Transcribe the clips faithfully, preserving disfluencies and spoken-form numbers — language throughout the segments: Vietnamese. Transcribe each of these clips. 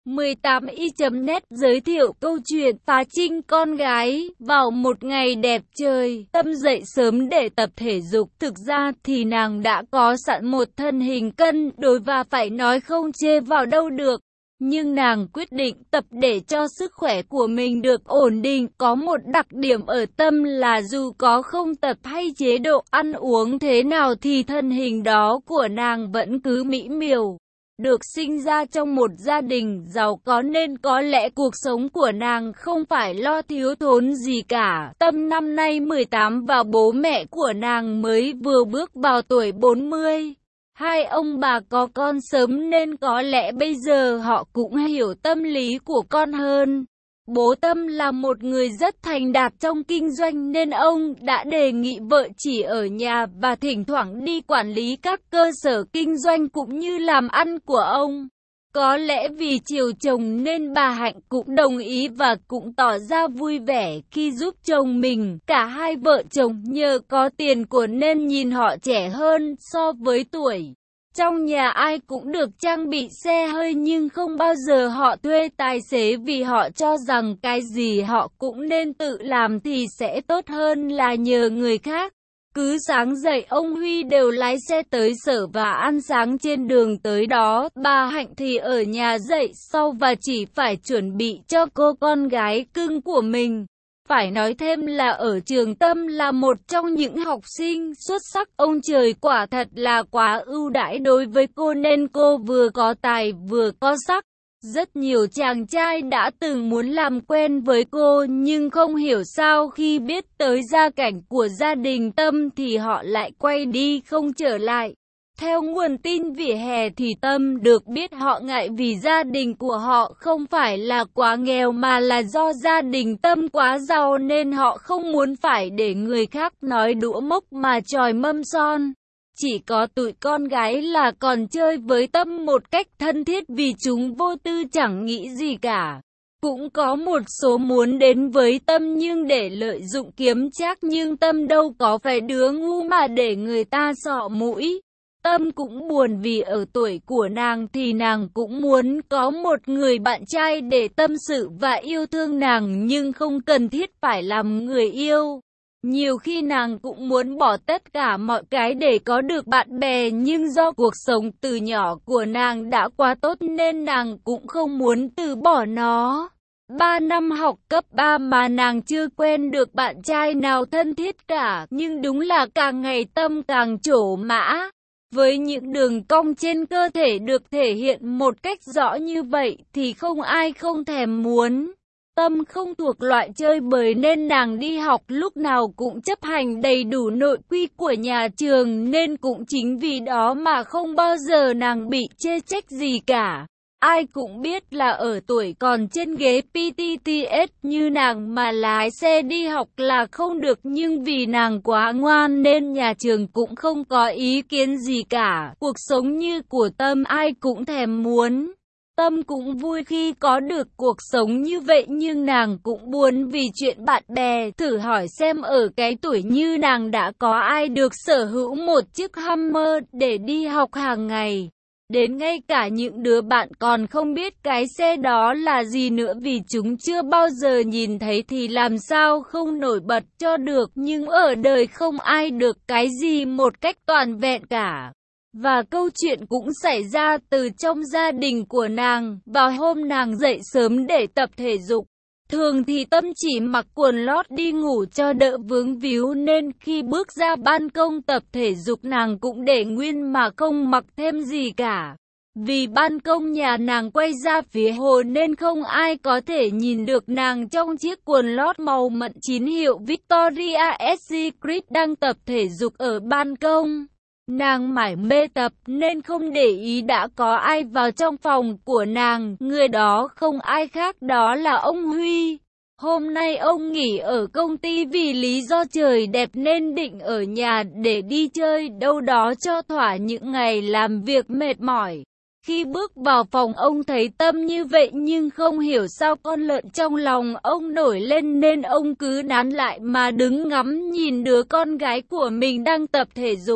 mười tám y chấm net giới thiệu câu chuyện phá trinh con gái. Vào một ngày đẹp trời, Tâm dậy sớm để tập thể dục. Thực ra thì nàng đã có sẵn một thân hình cân đối và phải nói không chê vào đâu được. Nhưng nàng quyết định tập để cho sức khỏe của mình được ổn định. Có một đặc điểm ở Tâm là dù có không tập hay chế độ ăn uống thế nào thì thân hình đó của nàng vẫn cứ mỹ miều. Được sinh ra trong một gia đình giàu có nên có lẽ cuộc sống của nàng không phải lo thiếu thốn gì cả. Tâm năm nay mười tám và bố mẹ của nàng mới vừa bước vào tuổi bốn mươi. Hai ông bà có con sớm nên có lẽ bây giờ họ cũng hiểu tâm lý của con hơn. Bố Tâm là một người rất thành đạt trong kinh doanh nên ông đã đề nghị vợ chỉ ở nhà và thỉnh thoảng đi quản lý các cơ sở kinh doanh cũng như làm ăn của ông. Có lẽ vì chiều chồng nên bà Hạnh cũng đồng ý và cũng tỏ ra vui vẻ khi giúp chồng mình. Cả hai vợ chồng nhờ có tiền của nên nhìn họ trẻ hơn so với tuổi. Trong nhà ai cũng được trang bị xe hơi nhưng không bao giờ họ thuê tài xế vì họ cho rằng cái gì họ cũng nên tự làm thì sẽ tốt hơn là nhờ người khác. Cứ sáng dậy ông Huy đều lái xe tới sở và ăn sáng trên đường tới đó. Bà Hạnh thì ở nhà dậy sau và chỉ phải chuẩn bị cho cô con gái cưng của mình. Phải nói thêm là ở trường Tâm là một trong những học sinh xuất sắc. Ông trời quả thật là quá ưu đãi đối với cô nên cô vừa có tài vừa có sắc. Rất nhiều chàng trai đã từng muốn làm quen với cô nhưng không hiểu sao khi biết tới gia cảnh của gia đình Tâm thì họ lại quay đi không trở lại. Theo nguồn tin vỉa hè thì Tâm được biết họ ngại vì gia đình của họ không phải là quá nghèo mà là do gia đình Tâm quá giàu nên họ không muốn phải để người khác nói đũa mốc mà chòi mâm son. Chỉ có tụi con gái là còn chơi với Tâm một cách thân thiết vì chúng vô tư chẳng nghĩ gì cả. Cũng có một số muốn đến với Tâm nhưng để lợi dụng kiếm trác nhưng Tâm đâu có phải đứa ngu mà để người ta sọ mũi. Tâm cũng buồn vì ở tuổi của nàng thì nàng cũng muốn có một người bạn trai để tâm sự và yêu thương nàng nhưng không cần thiết phải làm người yêu. Nhiều khi nàng cũng muốn bỏ tất cả mọi cái để có được bạn bè nhưng do cuộc sống từ nhỏ của nàng đã quá tốt nên nàng cũng không muốn từ bỏ nó. Ba năm học cấp ba mà nàng chưa quen được bạn trai nào thân thiết cả nhưng đúng là càng ngày Tâm càng trổ mã. Với những đường cong trên cơ thể được thể hiện một cách rõ như vậy thì không ai không thèm muốn. Tâm không thuộc loại chơi bời nên nàng đi học lúc nào cũng chấp hành đầy đủ nội quy của nhà trường nên cũng chính vì đó mà không bao giờ nàng bị chê trách gì cả. Ai cũng biết là ở tuổi còn trên ghế pê tê tê ét như nàng mà lái xe đi học là không được nhưng vì nàng quá ngoan nên nhà trường cũng không có ý kiến gì cả. Cuộc sống như của Tâm ai cũng thèm muốn. Tâm cũng vui khi có được cuộc sống như vậy nhưng nàng cũng buồn vì chuyện bạn bè. Thử hỏi xem ở cái tuổi như nàng đã có ai được sở hữu một chiếc Hummer để đi học hàng ngày. Đến ngay cả những đứa bạn còn không biết cái xe đó là gì nữa vì chúng chưa bao giờ nhìn thấy thì làm sao không nổi bật cho được. Nhưng ở đời không ai được cái gì một cách toàn vẹn cả. Và câu chuyện cũng xảy ra từ trong gia đình của nàng. Vào hôm nàng dậy sớm để tập thể dục. Thường thì Tâm chỉ mặc quần lót đi ngủ cho đỡ vướng víu nên khi bước ra ban công tập thể dục nàng cũng để nguyên mà không mặc thêm gì cả. Vì ban công nhà nàng quay ra phía hồ nên không ai có thể nhìn được nàng trong chiếc quần lót màu mận chín hiệu Victoria's Secret đang tập thể dục ở ban công. Nàng mải mê tập nên không để ý đã có ai vào trong phòng của nàng, người đó không ai khác đó là ông Huy. Hôm nay ông nghỉ ở công ty vì lý do trời đẹp nên định ở nhà để đi chơi đâu đó cho thỏa những ngày làm việc mệt mỏi. Khi bước vào phòng ông thấy Tâm như vậy nhưng không hiểu sao con lợn trong lòng ông nổi lên nên ông cứ nán lại mà đứng ngắm nhìn đứa con gái của mình đang tập thể dục.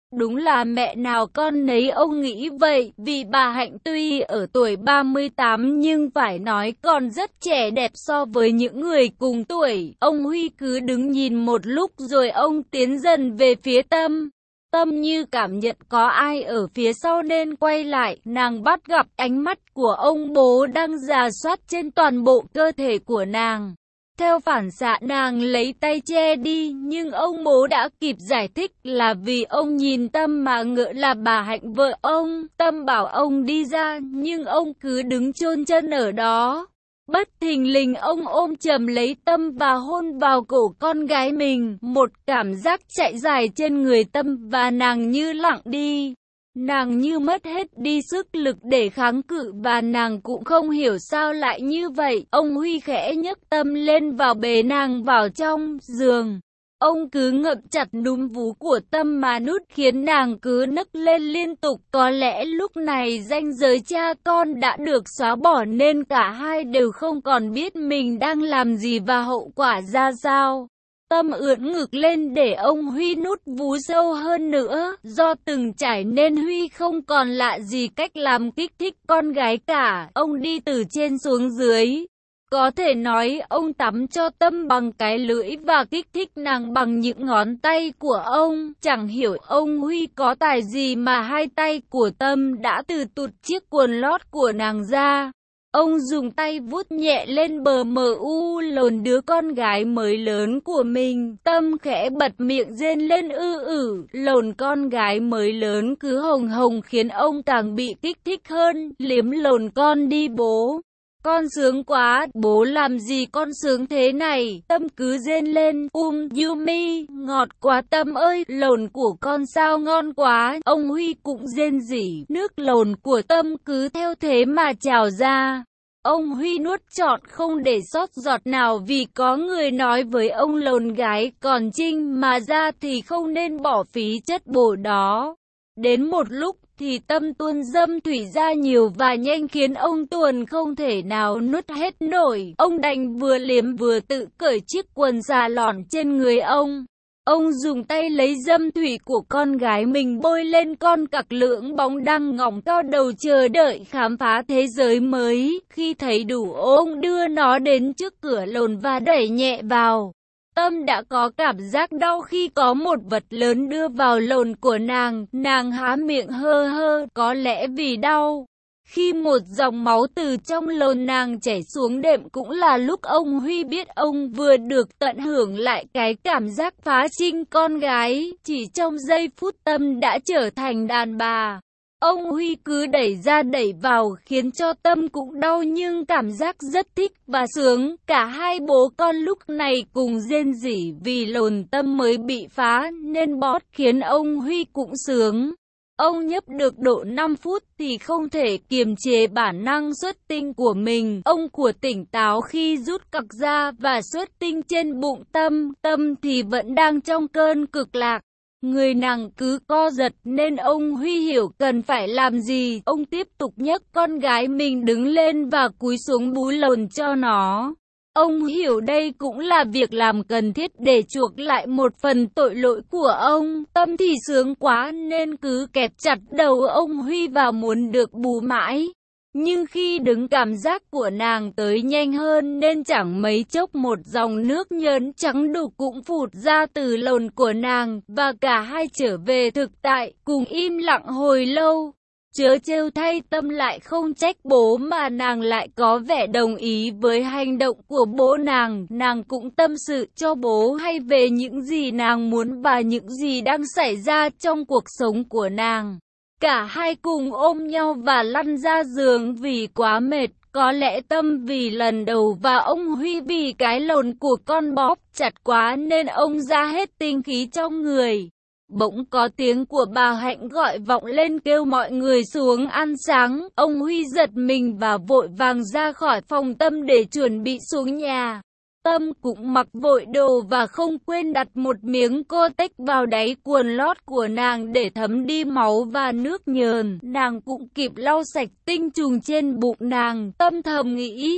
Đúng là mẹ nào con nấy, ông nghĩ vậy, vì bà Hạnh tuy ở tuổi ba mươi tám nhưng phải nói còn rất trẻ đẹp so với những người cùng tuổi. Ông Huy cứ đứng nhìn một lúc rồi ông tiến dần về phía Tâm. Tâm như cảm nhận có ai ở phía sau nên quay lại, nàng bắt gặp ánh mắt của ông bố đang rà soát trên toàn bộ cơ thể của nàng. Theo phản xạ nàng lấy tay che đi, nhưng ông bố đã kịp giải thích là vì ông nhìn Tâm mà ngỡ là bà Hạnh vợ ông. Tâm bảo ông đi ra, nhưng ông cứ đứng chôn chân ở đó. Bất thình lình ông ôm chầm lấy Tâm và hôn vào cổ con gái mình. Một cảm giác chạy dài trên người Tâm và nàng như lặng đi. Nàng như mất hết đi sức lực để kháng cự và nàng cũng không hiểu sao lại như vậy. Ông Huy khẽ nhấc Tâm lên vào bế nàng vào trong giường. Ông cứ ngậm chặt núm vú của Tâm mà nút khiến nàng cứ nấc lên liên tục. Có lẽ lúc này ranh giới cha con đã được xóa bỏ nên cả hai đều không còn biết mình đang làm gì và hậu quả ra sao. Tâm ưỡn ngực lên để ông Huy nút vú sâu hơn nữa. Do từng trải nên Huy không còn lạ gì cách làm kích thích con gái cả. Ông đi từ trên xuống dưới. Có thể nói ông tắm cho Tâm bằng cái lưỡi và kích thích nàng bằng những ngón tay của ông. Chẳng hiểu ông Huy có tài gì mà hai tay của Tâm đã từ tụt chiếc quần lót của nàng ra. Ông dùng tay vuốt nhẹ lên bờ mờ u lồn đứa con gái mới lớn của mình. Tâm khẽ bật miệng rên lên ư ử. Lồn con gái mới lớn cứ hồng hồng khiến ông càng bị kích thích hơn. Liếm lồn con đi bố. Con sướng quá, bố làm gì con sướng thế này? Tâm cứ rên lên, um Yumi, ngọt quá Tâm ơi, lồn của con sao ngon quá. Ông Huy cũng rên rỉ, nước lồn của Tâm cứ theo thế mà trào ra. Ông Huy nuốt trọn không để sót giọt nào vì có người nói với ông lồn gái còn trinh mà ra thì không nên bỏ phí chất bổ đó. Đến một lúc thì Tâm tuôn dâm thủy ra nhiều và nhanh khiến ông tuồn không thể nào nuốt hết nổi. Ông đành vừa liếm vừa tự cởi chiếc quần xà lỏn trên người ông. Ông dùng tay lấy dâm thủy của con gái mình bôi lên con cặc lưỡng bóng đang ngỏng cao đầu chờ đợi khám phá thế giới mới. Khi thấy đủ ông đưa nó đến trước cửa lồn và đẩy nhẹ vào. Tâm đã có cảm giác đau khi có một vật lớn đưa vào lồn của nàng. Nàng há miệng hơ hơ, có lẽ vì đau. Khi một dòng máu từ trong lồn nàng chảy xuống đệm cũng là lúc ông Huy biết ông vừa được tận hưởng lại cái cảm giác phá trinh con gái. Chỉ trong giây phút Tâm đã trở thành đàn bà. Ông Huy cứ đẩy ra đẩy vào khiến cho Tâm cũng đau nhưng cảm giác rất thích và sướng. Cả hai bố con lúc này cùng rên rỉ vì lồn Tâm mới bị phá nên bót khiến ông Huy cũng sướng. Ông nhấp được độ năm phút thì không thể kiềm chế bản năng xuất tinh của mình. Ông của tỉnh táo khi rút cặc ra và xuất tinh trên bụng Tâm. Tâm thì vẫn đang trong cơn cực lạc. Người nàng cứ co giật nên ông Huy hiểu cần phải làm gì. Ông tiếp tục nhấc con gái mình đứng lên và cúi xuống bú lồn cho nó. Ông hiểu đây cũng là việc làm cần thiết để chuộc lại một phần tội lỗi của ông. Tâm thì sướng quá nên cứ kẹp chặt đầu ông Huy vào muốn được bú mãi. Nhưng khi đứng cảm giác của nàng tới nhanh hơn nên chẳng mấy chốc một dòng nước nhớn trắng đục cũng phụt ra từ lồn của nàng và cả hai trở về thực tại cùng im lặng hồi lâu. Chớ trêu thay Tâm lại không trách bố mà nàng lại có vẻ đồng ý với hành động của bố nàng. Nàng cũng tâm sự cho bố hay về những gì nàng muốn và những gì đang xảy ra trong cuộc sống của nàng. Cả hai cùng ôm nhau và lăn ra giường vì quá mệt. Có lẽ Tâm vì lần đầu và ông Huy vì cái lồn của con bóp chặt quá nên ông ra hết tinh khí trong người. Bỗng có tiếng của bà Hạnh gọi vọng lên kêu mọi người xuống ăn sáng. Ông Huy giật mình và vội vàng ra khỏi phòng Tâm để chuẩn bị xuống nhà. Tâm cũng mặc vội đồ và không quên đặt một miếng cô-tếch vào đáy quần lót của nàng để thấm đi máu và nước nhờn. Nàng cũng kịp lau sạch tinh trùng trên bụng nàng. Tâm thầm nghĩ,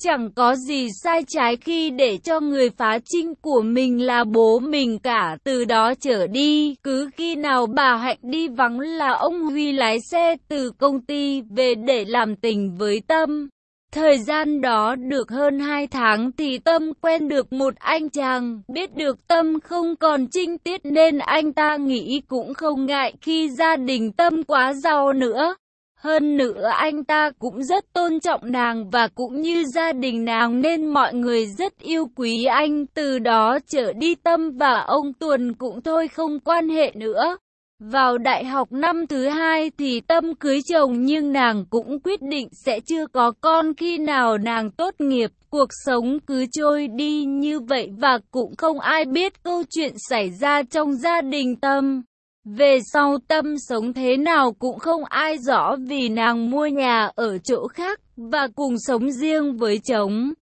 Chẳng có gì sai trái khi để cho người phá trinh của mình là bố mình cả. Từ đó trở đi, cứ khi nào bà Hạnh đi vắng là ông Huy lái xe từ công ty về để làm tình với Tâm. Thời gian đó được hơn hai tháng thì Tâm quen được một anh chàng, biết được Tâm không còn trinh tiết nên anh ta nghĩ cũng không ngại khi gia đình Tâm quá giàu nữa. Hơn nữa anh ta cũng rất tôn trọng nàng và cũng như gia đình nàng nên mọi người rất yêu quý anh. Từ đó trở đi Tâm và ông Tuần cũng thôi không quan hệ nữa. Vào đại học năm thứ hai thì Tâm cưới chồng nhưng nàng cũng quyết định sẽ chưa có con khi nào nàng tốt nghiệp. Cuộc sống cứ trôi đi như vậy và cũng không ai biết câu chuyện xảy ra trong gia đình Tâm. Về sau Tâm sống thế nào cũng không ai rõ vì nàng mua nhà ở chỗ khác và cùng sống riêng với chồng.